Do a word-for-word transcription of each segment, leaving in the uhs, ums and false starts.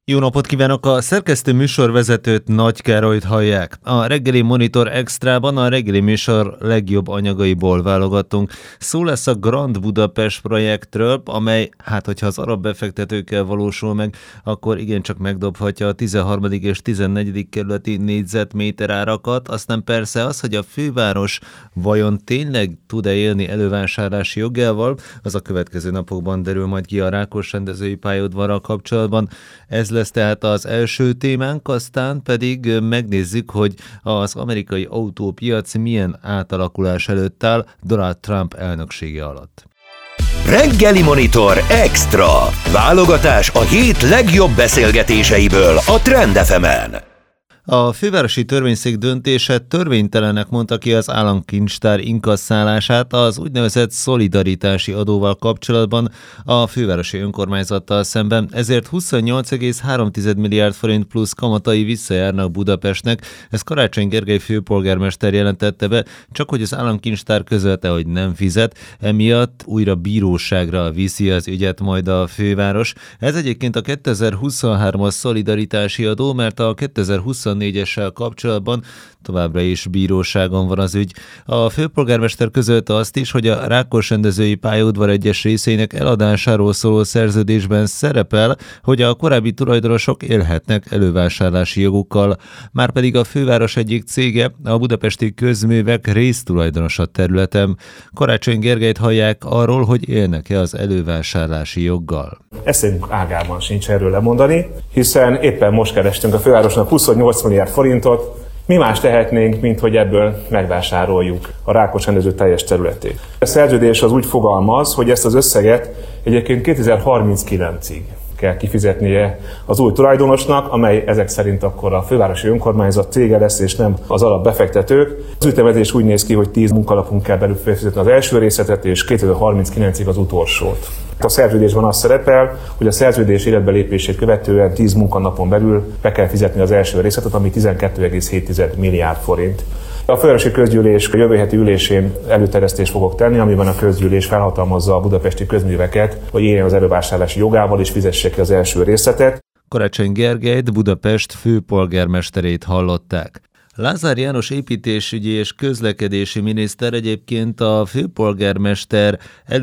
Jó napot kívánok! A szerkesztő műsorvezetőt, Nagy Károlyt hallják. A Reggeli Monitor Extrában a reggeli műsor legjobb anyagaiból válogatunk. Szó lesz a Grand Budapest projektről, amely, hát hogyha az arab befektetőkkel valósul meg, akkor igencsak megdobhatja a tizenharmadik és tizennegyedik kerületi négyzetméter árakat. Aztán persze az, hogy a főváros vajon tényleg tud-e élni elővásárlási jogával, az a következő napokban derül majd ki a Rákos rendezői pályaudvarral kapcsolatban. Ez lesz tehát az első témánk, aztán pedig megnézzük, hogy az amerikai autópiac milyen átalakulás előtt áll Donald Trump elnöksége alatt. Reggeli Monitor Extra. Válogatás a hét legjobb beszélgetéseiből a Trend ef emen. A fővárosi törvényszék döntése törvénytelenek mondta ki az államkincstár inkasszálását az úgynevezett szolidaritási adóval kapcsolatban a fővárosi önkormányzattal szemben, ezért huszonnyolc egész három milliárd forint plusz kamatai visszajárnak Budapestnek. Ezt Karácsony Gergely főpolgármester jelentette be, csak hogy az államkincstár közölte, hogy nem fizet, emiatt újra bíróságra viszi az ügyet majd a főváros. Ez egyébként a kétezer-huszonhármas szolidaritási adó, mert a kétezer-huszonnégyessel kapcsolatban továbbra is bíróságon van az ügy. A főpolgármester közölte azt is, hogy a Rákos rendezői pályaudvar egyes részeinek eladásáról szóló szerződésben szerepel, hogy a korábbi tulajdonosok élhetnek elővásárlási jogukkal. Márpedig a főváros egyik cége, a Budapesti Közművek résztulajdonos a területen. Karácsony Gergelyt hallják arról, hogy élnek-e az elővásárlási joggal. Eszünk ágában sincs erről lemondani, hiszen éppen most kerestünk a fővárosnak huszonnyolc milliárd forintot. Mi más tehetnénk, mint hogy ebből megvásároljuk a Rákos rendező teljes területét. A szerződés az úgy fogalmaz, hogy ezt az összeget egyébként kétezer-harminckilencig kell kifizetnie az új tulajdonosnak, amely ezek szerint akkor a fővárosi önkormányzat cége lesz, és nem az alapbefektetők. Az ütemezés úgy néz ki, hogy tíz munkalapunk kell belül felfizetni az első részletet, és kétezer-harminckilencig az utolsót. A szerződésben az szerepel, hogy a szerződés életbe lépését követően tíz munkanapon belül be kell fizetni az első részletet, ami tizenkét egész hét milliárd forint. A fővárosi közgyűlés a jövő heti ülésén előterjesztést fogok tenni, amiben a közgyűlés felhatalmazza a budapesti közműveket, hogy éljen az elővásárlási jogával és fizessék ki az első részletet. Karácsony Gergelyt, Budapest főpolgármesterét hallották. Lázár János építésügyi és közlekedési miniszter egyébként a főpolgármester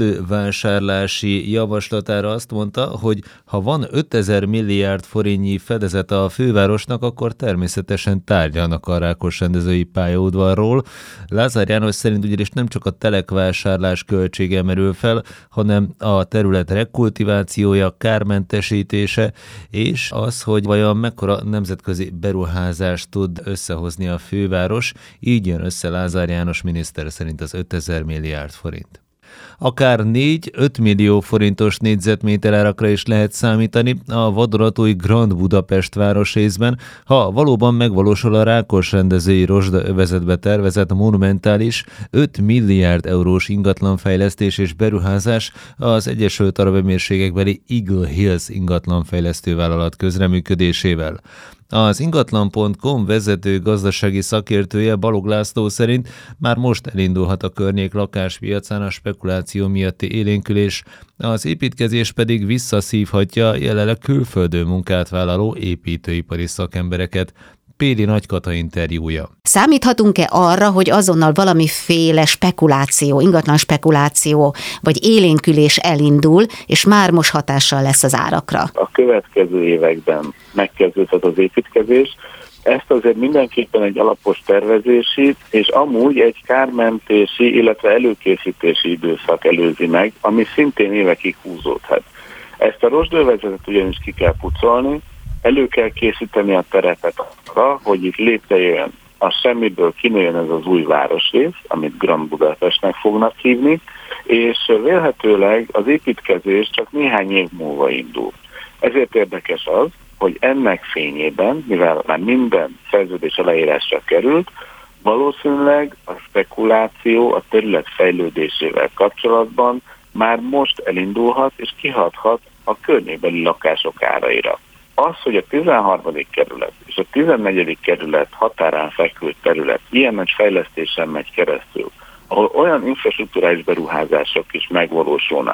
elővásárlási javaslatára azt mondta, hogy ha van ötezer milliárd forintnyi fedezet a fővárosnak, akkor természetesen tárgyalnak a Rákos rendezői pályaudvarról. Lázár János szerint ugyanis nem csak a telekvásárlás költsége merül fel, hanem a terület rekultivációja, kármentesítése, és az, hogy vajon mekkora nemzetközi beruházást tud összehozni a főváros, így jön össze Lázár János miniszter szerint az ötezer milliárd forint. Akár négy-öt millió forintos négyzetméter árakra is lehet számítani a vadonatúj Grand Budapest városrészben, ha valóban megvalósul a Rákos rendezői rozsdaövezetbe tervezett monumentális öt milliárd eurós ingatlanfejlesztés és beruházás az Egyesült Arab Emírségekbeli Eagle Hills ingatlanfejlesztő vállalat közreműködésével. Az ingatlan pont com vezető gazdasági szakértője, Balog László szerint már most elindulhat a környék lakáspiacán a spekuláció miatti élénkülés, az építkezés pedig visszaszívhatja jelenleg külföldön munkát vállaló építőipari szakembereket. Péli Nagykata interjúja. Számíthatunk-e arra, hogy azonnal valamiféle spekuláció, ingatlan spekuláció vagy élénkülés elindul, és már most hatással lesz az árakra? A következő években megkezdődhet az építkezés. Ezt azért mindenképpen egy alapos tervezési, és amúgy egy kármentési, illetve előkészítési időszak előzi meg, ami szintén évekig húzódhat. Ezt a rozsdaövezetet ugyanis ki kell pucolni, elő kell készíteni a terepet arra, hogy itt létrejöjjön a semmiből kinőjön ez az új városrész, amit Grand Budapestnek fognak hívni, és vélhetőleg az építkezés csak néhány év múlva indul. Ezért érdekes az, hogy ennek fényében, mivel már minden szerződés aláírásra került, valószínűleg a spekuláció a terület fejlődésével kapcsolatban már most elindulhat és kihathat a környékbeli lakások áraira. Az, hogy a tizenharmadik kerület és a tizennegyedik kerület határán fekvő terület ilyen nagy fejlesztésen megy keresztül, ahol olyan infrastrukturális beruházások is megvalósulnak,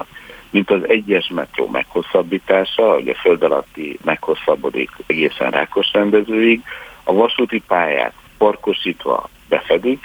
mint az egyes metró meghosszabbítása, hogy a föld alatti meghosszabbodik egészen Rákosrendezőig, a vasúti pályát parkosítva befedik,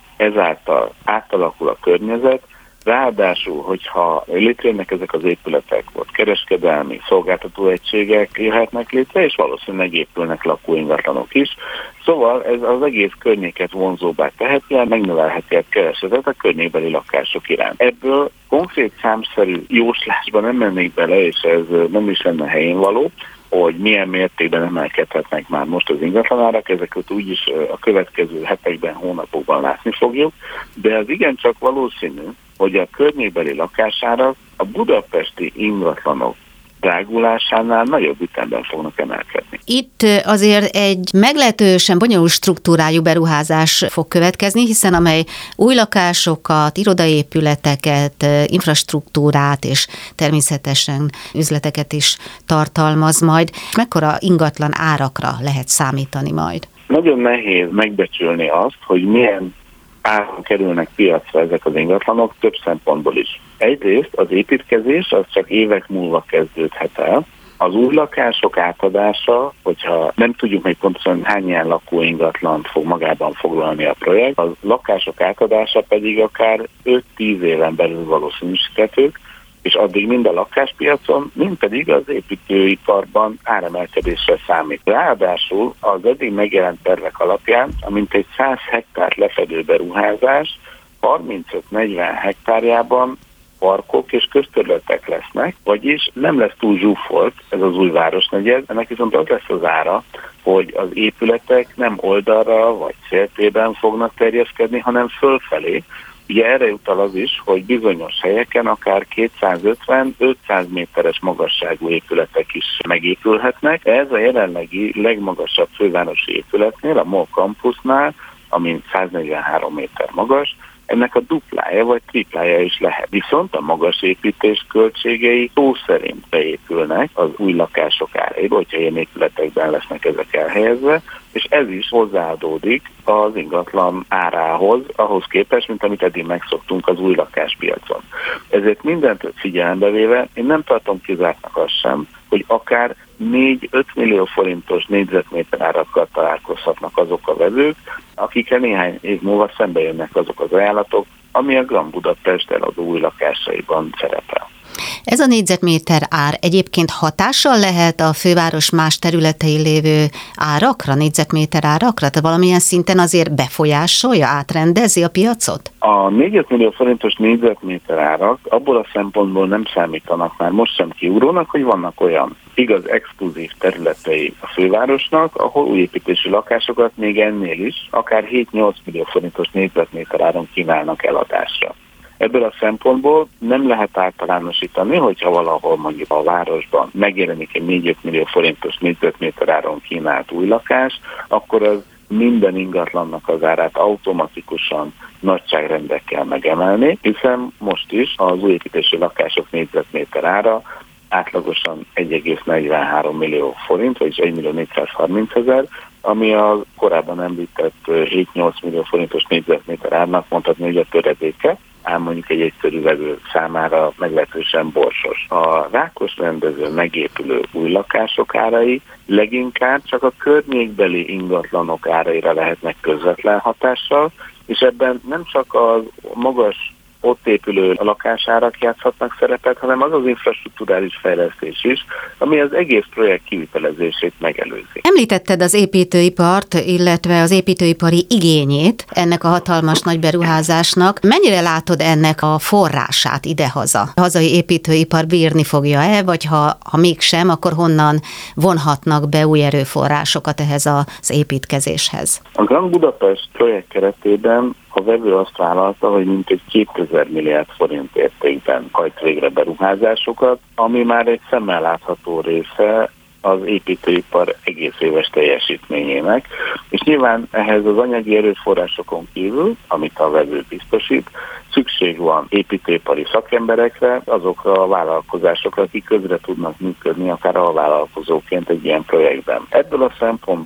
ezáltal átalakul a környezet, ráadásul, hogyha létrejönnek ezek az épületek, ott kereskedelmi szolgáltatóegységek jöhetnek létre, és valószínűleg épülnek lakóingatlanok is. Szóval ez az egész környéket vonzóbbá teheti, megnövelheti a keresetet a környékbeli lakások iránt. Ebből konkrét számszerű jóslásba nem mennék bele, és ez nem is lenne helyén való, hogy milyen mértékben emelkedhetnek már most az ingatlanárak, ezeket úgyis a következő hetekben, hónapokban látni fogjuk, de az igencsak valószínű, hogy a környékbeli lakásárak a budapesti ingatlanok drágulásánál nagyobb ütemben fognak emelkedni. Itt azért egy meglehetősen bonyolult struktúrájú beruházás fog következni, hiszen amely új lakásokat, irodaépületeket, infrastruktúrát és természetesen üzleteket is tartalmaz majd. Mekkora ingatlan árakra lehet számítani majd? Nagyon nehéz megbecsülni azt, hogy milyen áron kerülnek piacra ezek az ingatlanok több szempontból is. Egyrészt az építkezés az csak évek múlva kezdődhet el. Az új lakások átadása, hogyha nem tudjuk még pontosan hány ilyen lakóingatlant fog magában foglalni a projekt, a lakások átadása pedig akár öt-tíz éven belül valószínűsíthetők, és addig mind a lakáspiacon, mind pedig az építőiparban áremelkedésre számít. Ráadásul az eddig megjelent tervek alapján, amint egy száz hektár lefedő beruházás harmincöt-negyven hektárjában parkok és közterületek lesznek, vagyis nem lesz túl zsúfolt ez az új városnegyed, ennek viszont az lesz az ára, hogy az épületek nem oldalra vagy széltében fognak terjeszkedni, hanem fölfelé. Ugye erre utal az is, hogy bizonyos helyeken akár kétszázötven-ötszáz méteres magasságú épületek is megépülhetnek. Ez a jelenlegi legmagasabb fővárosi épületnél, a MOL Campusnál, ami száznegyvenhárom méter magas, ennek a duplája vagy triplája is lehet. Viszont a magas építés költségei szó szerint beépülnek az új lakások árába, hogyha ilyen épületekben lesznek ezek elhelyezve, és ez is hozzáadódik az ingatlan árához, ahhoz képest, mint amit eddig megszoktunk az új lakáspiacon. Ezért mindent figyelembe véve, én nem tartom kizártnak azt sem, hogy akár négy-öt millió forintos négyzetméter árakkal találkozhatnak azok a vevők, akikkel néhány év múlva szembe jönnek azok az ajánlatok, ami a Grand Budapest eladó új lakásaiban szerepel. Ez a négyzetméter ár egyébként hatással lehet a főváros más területein lévő árakra, négyzetméter árakra? Tehát valamilyen szinten azért befolyásolja, átrendezi a piacot? A négy millió forintos négyzetméter árak abból a szempontból nem számítanak már most sem kiugrónak, hogy vannak olyan igaz exkluzív területei a fővárosnak, ahol újépítési lakásokat még ennél is akár hét-nyolc millió forintos négyzetméter áron kínálnak eladásra. Ebből a szempontból nem lehet általánosítani, hogyha valahol mondjuk a városban megjelenik egy négy-öt millió forintos négyzetméter áron kínált új lakás, akkor az minden ingatlannak az árát automatikusan nagyságrendekkel megemelni, hiszen most is az újépítési lakások négyzetméter ára átlagosan egy egész negyvenhárom millió forint, vagyis egy millió négyszázharmincezer, ami a korábban említett hét-nyolc millió forintos négyzetméter árnak mondhatni, hogy a töredéke, ám mondjuk egy egyszerű vevő számára meglehetősen borsos. A Rákosrendezőn megépülő új lakások árai leginkább csak a környékbeli ingatlanok áraira lehetnek közvetlen hatással, és ebben nem csak a magas ott épülő lakásárak játszhatnak szerepet, hanem az az infrastrukturális fejlesztés is, ami az egész projekt kivitelezését megelőzi. Említetted az építőipart, illetve az építőipari igényét ennek a hatalmas nagy beruházásnak. Mennyire látod ennek a forrását idehaza? A hazai építőipar bírni fogja-e, vagy ha, ha mégsem, akkor honnan vonhatnak be új erőforrásokat ehhez az építkezéshez? A Grand Budapest projekt keretében a vevő azt vállalta, hogy mintegy kétezer milliárd forint értékben hajt végre beruházásokat, ami már egy szemmel látható része az építőipar egész éves teljesítményének, és nyilván ehhez az anyagi erőforrásokon kívül, amit a vevő biztosít, szükség van építőipari szakemberekre, azokra a vállalkozásokra, akik közre tudnak működni, akár alvállalkozóként egy ilyen projektben. Ebből a szempontból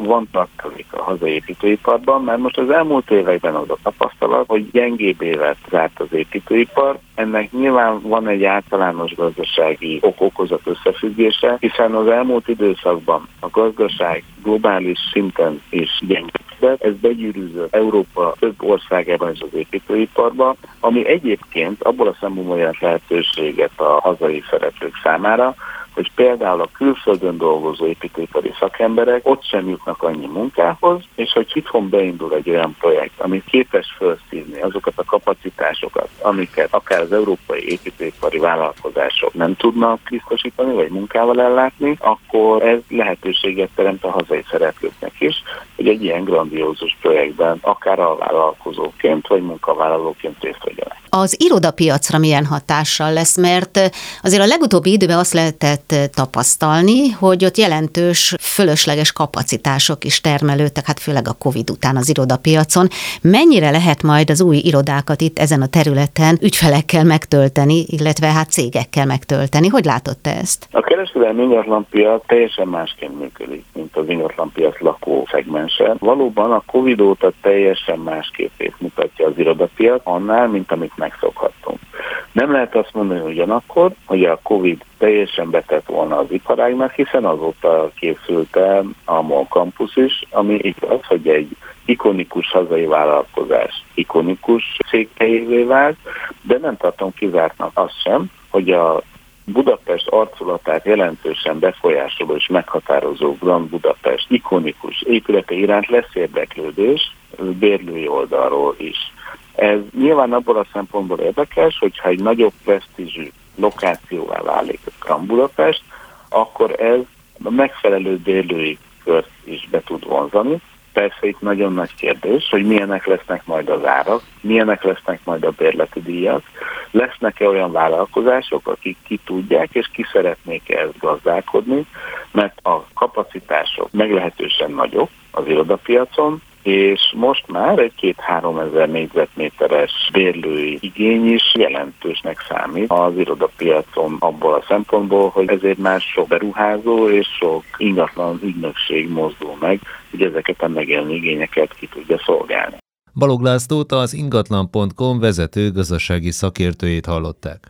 vannak a hazai építőiparban, mert most az elmúlt években az a tapasztalat, hogy gyengébb évet zárt az építőipar. Ennek nyilván van egy általános gazdasági ok-okozat összefüggése, hiszen az elmúlt időszakban a gazdaság globális szinten is gyengébb, ez begyűrűzött Európa több országában is az építőiparban, ami egyébként abból a szempontból jelent lehetőséget a hazai szereplők számára, hogy például a külföldön dolgozó építőipari szakemberek ott sem jutnak annyi munkához, és hogy itthon beindul egy olyan projekt, ami képes felszívni azokat a kapacitásokat, amiket akár az európai építőipari vállalkozások nem tudnak biztosítani, vagy munkával ellátni, akkor ez lehetőséget teremt a hazai szereplőknek is, hogy egy ilyen grandiózus projektben akár a vállalkozóként, vagy munkavállalóként részt vegyenek. Az irodapiacra milyen hatással lesz, mert azért a legutóbbi időben azt lehetett tapasztalni, hogy ott jelentős fölösleges kapacitások is termelődtek, hát főleg a Covid után az irodapiacon. Mennyire lehet majd az új irodákat itt ezen a területen ügyfelekkel megtölteni, illetve hát cégekkel megtölteni? Hogy látod te ezt? A kereskedelmi ingatlanpiac teljesen másként működik, mint az ingatlanpiac lakó szegmense. Valóban a Covid óta teljesen más képét mutatja az irodapiac annál, mint amit megszokhattunk. Nem lehet azt mondani ugyanakkor, hogy a Covid teljesen betett volna az iparágnak, hiszen azóta készült el a MOL Campus is, ami igaz, hogy egy ikonikus hazai vállalkozás ikonikus székhelyévé vált, de nem tartom kizártnak azt sem, hogy a Budapest arculatát jelentősen befolyásoló és meghatározó Grand Budapest ikonikus épülete iránt lesz érdeklődés bérlői oldalról is. Ez nyilván abból a szempontból érdekes, hogyha egy nagyobb presztízsű lokációvá válik a Grand Budapest, akkor ez a megfelelő bérlői kört is be tud vonzani. Persze itt nagyon nagy kérdés, hogy milyenek lesznek majd az árak, milyenek lesznek majd a bérleti díjak, lesznek-e olyan vállalkozások, akik ki tudják és ki szeretnék ezt gazdálkodni, mert a kapacitások meglehetősen nagyok az irodapiacon, és most már egy két-három ezer négyzetméteres bérlői igény is jelentősnek számít az irodapiacon abból a szempontból, hogy ezért már sok beruházó és sok ingatlan ügynökség mozdul meg, hogy ezeket a megjelenő igényeket ki tudja szolgálni. Balogh Lászlót, az ingatlan pont com vezető gazdasági szakértőjét hallották.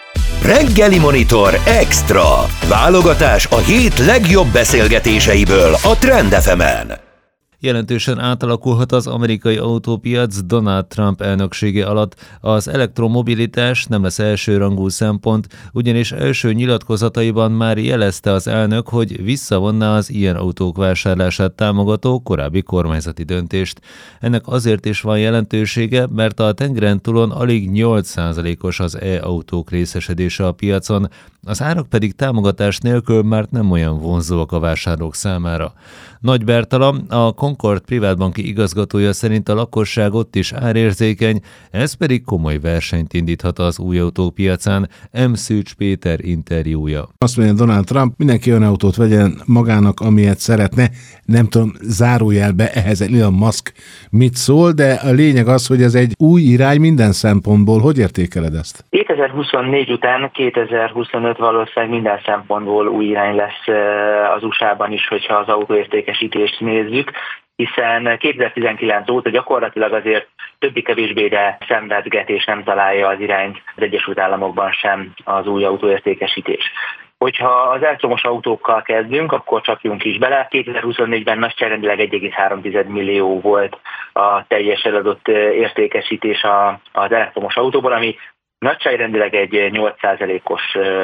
Reggeli Monitor Extra. Válogatás a hét legjobb beszélgetéseiből a Trend ef emen. Jelentősen átalakulhat az amerikai autópiac Donald Trump elnöksége alatt. Az elektromobilitás nem lesz elsőrangú szempont, ugyanis első nyilatkozataiban már jelezte az elnök, hogy visszavonná az ilyen autók vásárlását támogató korábbi kormányzati döntést. Ennek azért is van jelentősége, mert a tengeren túlon alig nyolc százalékos az e-autók részesedése a piacon, az árak pedig támogatás nélkül már nem olyan vonzóak a vásárlók számára. Nagy Bertalan, a Concord privátbanki igazgatója szerint a lakosság ott is árérzékeny, ez pedig komoly versenyt indíthat az új autók piacán. M. Szűcs Péter interjúja. Azt mondja Donald Trump, mindenki olyan autót vegyen magának, amilyet szeretne. Nem tudom, zárójelbe ehhez Elon Musk mit szól, de a lényeg az, hogy ez egy új irány minden szempontból. Hogy értékeled ezt? kétezer-huszonnégy után kétezer-huszonöt valószínűleg minden szempontból új irány lesz az u es á-ban is, hogyha az autóértékesítést nézzük, hiszen kétezer-tizenkilenc óta gyakorlatilag azért többi-kevésbé, de szenvedgetés nem találja az irányt az Egyesült Államokban sem az új autóértékesítés. Hogyha az elektromos autókkal kezdünk, akkor csapjunk is bele. kétezer-huszonnégyben nagyságrendileg egy egész három millió volt a teljes eladott értékesítés az elektromos autóból, ami nagyságrendileg egy nyolc százalékos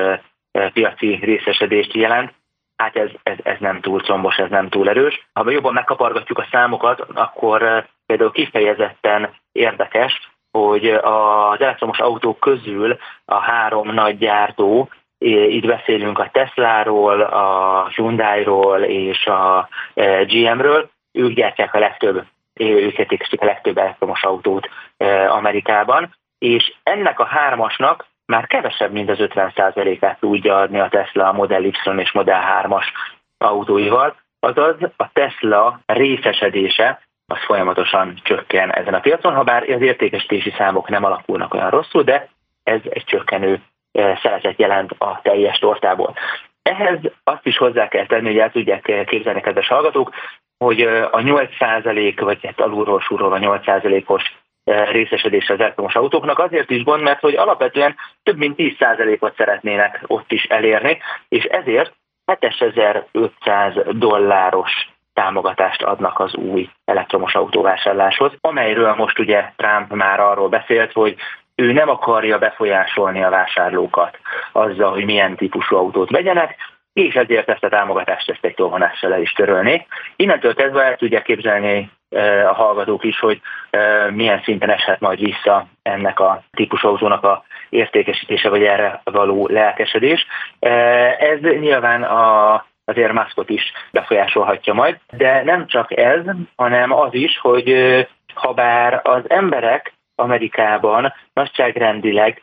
piaci részesedést jelent. Hát ez, ez, ez nem túl combos, ez nem túl erős. Ha jobban megkapargatjuk a számokat, akkor például kifejezetten érdekes, hogy az elektromos autók közül a három nagy gyártó, itt beszélünk a Tesláról, a Hyundairól és a gé em-ről, ők gyártják a legtöbb, ők értékesítik a legtöbb elektromos autót Amerikában, és ennek a hármasnak már kevesebb, mint az ötven százalékát tudja adni a Tesla a Model Y és Model hármas autóival, azaz a Tesla részesedése az folyamatosan csökken ezen a piacon, ha bár az értékesítési számok nem alakulnak olyan rosszul, de ez egy csökkenő szeletet jelent a teljes tortából. Ehhez azt is hozzá kell tenni, hogy el tudják képzelni, kedves hallgatók, hogy a nyolc százalék, vagy hát alulról súrolva nyolc százalékos részesedés az elektromos autóknak azért is gond, mert hogy alapvetően több mint tíz százalékot szeretnének ott is elérni, és ezért hétezer-ötszáz dolláros támogatást adnak az új elektromos autóvásárláshoz, amelyről most ugye Trump már arról beszélt, hogy ő nem akarja befolyásolni a vásárlókat azzal, hogy milyen típusú autót vegyenek, és ezért ezt a támogatást ezt egy tolvonással el is törölnék. Innentől kezdve el tudják képzelni a hallgatók is, hogy milyen szinten eshet majd vissza ennek a típusú autónak a értékesítése, vagy erre való lelkesedés. Ez nyilván a, azért Muskot is befolyásolhatja majd, de nem csak ez, hanem az is, hogy habár az emberek Amerikában nagyságrendileg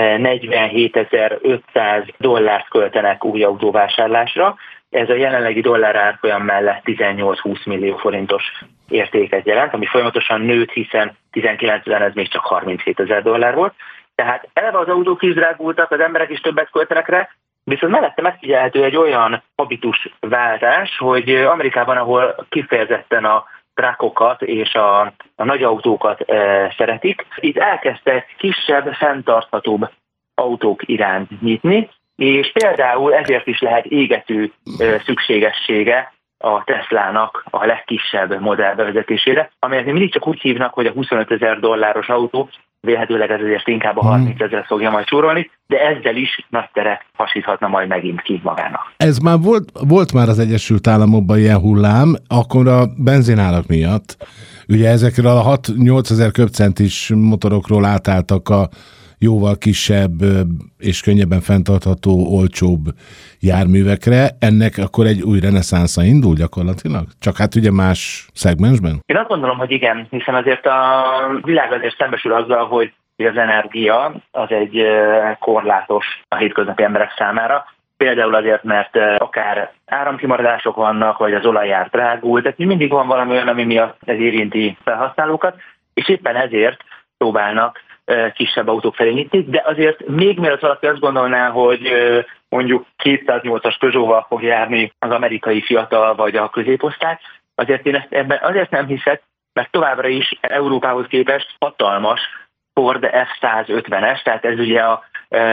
negyvenhétezer-ötszáz dollárt költenek új autóvásárlásra. Ez a jelenlegi dollár árfolyam mellett tizennyolc-húsz millió forintos értéket jelent, ami folyamatosan nőtt, hiszen tizenkilencben ez még csak harminchétezer dollár volt. Tehát eleve az autók is drágultak, az emberek is többet költenek rá, viszont mellette megfigyelhető egy olyan habitusváltás, hogy Amerikában, ahol kifejezetten a trákokat és a, a nagy autókat e, szeretik. Itt elkezdtek kisebb, fenntarthatóbb autók iránt nyitni, és például ezért is lehet égető e, szükségessége a Teslának a legkisebb modell bevezetésére, amelyet mindig csak úgy hívnak, hogy a huszonötezer dolláros autó, vélhetőleg ez azért inkább a harmincezret fogja majd súrolni, de ezzel is nagy terek hasíthatna majd megint ki magának. Ez már volt, volt már az Egyesült Államokban ilyen hullám, akkor a benzinárak miatt. Ugye ezekről a hat-nyolcezer köbcentis motorokról átálltak a jóval kisebb és könnyebben fenntartható, olcsóbb járművekre. Ennek akkor egy új reneszánsza indul gyakorlatilag? Csak hát ugye más szegmensben? Én azt gondolom, hogy igen, hiszen azért a világ azért szembesül azzal, hogy az energia az egy korlátos a hétköznapi emberek számára. Például azért, mert akár áramkimaradások vannak, vagy az olajár drágul, tehát mindig van valami olyan, ami miatt ez érinti felhasználókat, és éppen ezért próbálnak kisebb autók felé nyitni, de azért még mielőtt valaki azt gondolná, hogy mondjuk kétszáznyolcas Peugeot-val fog járni az amerikai fiatal vagy a középosztály, azért én ezt ebben azért nem hiszek, mert továbbra is Európához képest hatalmas Ford F száz ötvenes, tehát ez ugye a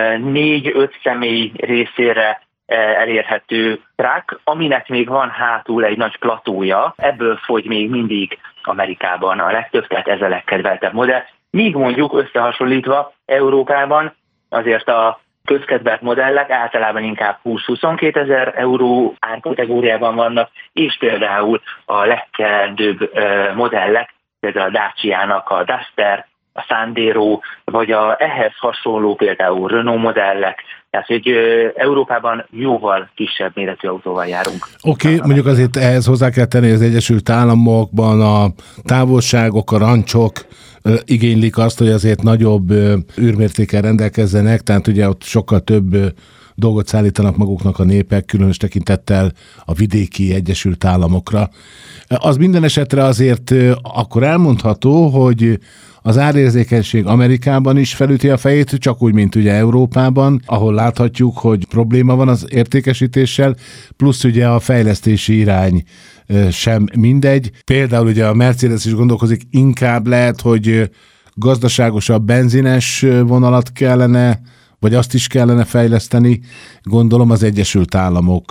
négy-öt személy részére elérhető truck, aminek még van hátul egy nagy platója, ebből fogy még mindig Amerikában a legtöbb, tehát ez a legkedveltebb modell. Míg mondjuk összehasonlítva Európában azért a közkedvelt modellek általában inkább húsz-huszonkétezer euró árkategóriában vannak, és például a legkendőbb modellek, például a Dacia-nak a Duster, a Sandero, vagy a ehhez hasonló például Renault modellek, tehát hogy Európában jóval kisebb méretű autóval járunk. Oké, okay, mondjuk azért ehhez hozzá kell tenni, az Egyesült Államokban a távolságok, a rancsok igénylik azt, hogy azért nagyobb űrmértékkel rendelkezzenek, tehát ugye ott sokkal több dolgot szállítanak maguknak a népek, különös tekintettel a vidéki Egyesült Államokra. Az minden esetre azért akkor elmondható, hogy az árérzékenység Amerikában is felüti a fejét, csak úgy, mint ugye Európában, ahol láthatjuk, hogy probléma van az értékesítéssel, plusz ugye a fejlesztési irány sem mindegy. Például ugye a Mercedes is gondolkozik, inkább lehet, hogy gazdaságosabb benzines vonalat kellene, vagy azt is kellene fejleszteni. Gondolom az Egyesült Államok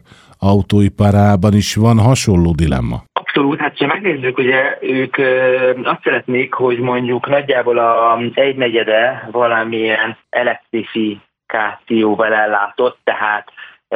autóiparában is van hasonló dilemma. Abszolút, hát ha megnézzük, ugye ők azt szeretnék, hogy mondjuk nagyjából a egynegyede valamilyen elektrifikációval ellátott, tehát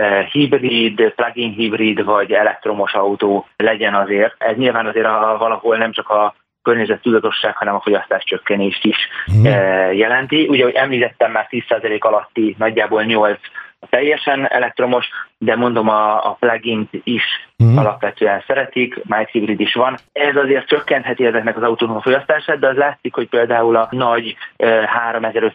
hibrid, plug-in hibrid vagy elektromos autó legyen azért. Ez nyilván azért a, valahol nem csak a környezettudatosság, hanem a fogyasztás csökkenést is mm. jelenti. Ugye, hogy említettem, már tíz százalék alatti, nagyjából nyolc a teljesen elektromos, de mondom a, a plug-int is mm. alapvetően szeretik, mild hibrid is van. Ez azért csökkentheti ezeknek az autóknak a fogyasztását, de az látszik, hogy például a nagy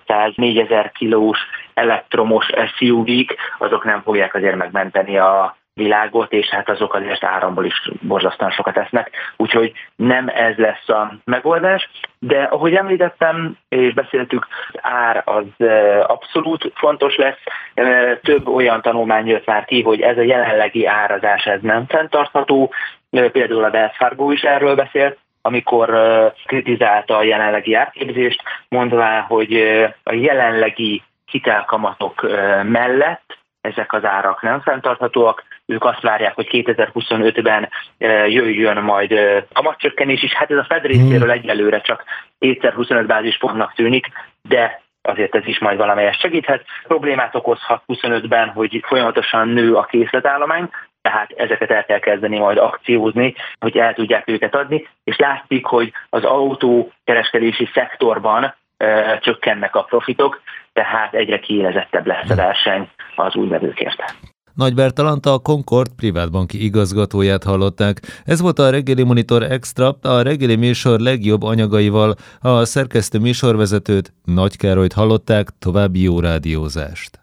háromezer-ötszáz-négyezer kilós elektromos es u vé-k, azok nem fogják azért megmenteni a világot, és hát azok azért áramból is borzasztóan sokat esznek, úgyhogy nem ez lesz a megoldás, de ahogy említettem, és beszéltük, ár az abszolút fontos lesz, több olyan tanulmány jött már ki, hogy ez a jelenlegi árazás ez nem fenntartható, például a Wells Fargo is erről beszélt, amikor kritizálta a jelenlegi árképzést, mondván, hogy a jelenlegi hitelkamatok mellett ezek az árak nem fenntarthatóak, ők azt várják, hogy kétezer-huszonötben jöjjön majd kamatcsökkenés is, hát ez a Fed részéről egyelőre csak kétezer-huszonöt bázispontnak tűnik, de azért ez is majd valamelyest segíthet. Problémát okozhat huszonötben, hogy folyamatosan nő a készletállomány, tehát ezeket el kell kezdeni majd akciózni, hogy el tudják őket adni, és látszik, hogy az autókereskedési szektorban e, csökkennek a profitok, tehát egyre kiélezettebb lesz a verseny az új vevőkért. Nagy Bertalanta, a Concord privátbanki igazgatóját hallották. Ez volt a Reggeli Monitor Extra, a reggeli műsor legjobb anyagaival. A szerkesztő műsorvezetőt, Nagy Károlyt hallották, további jó rádiózást.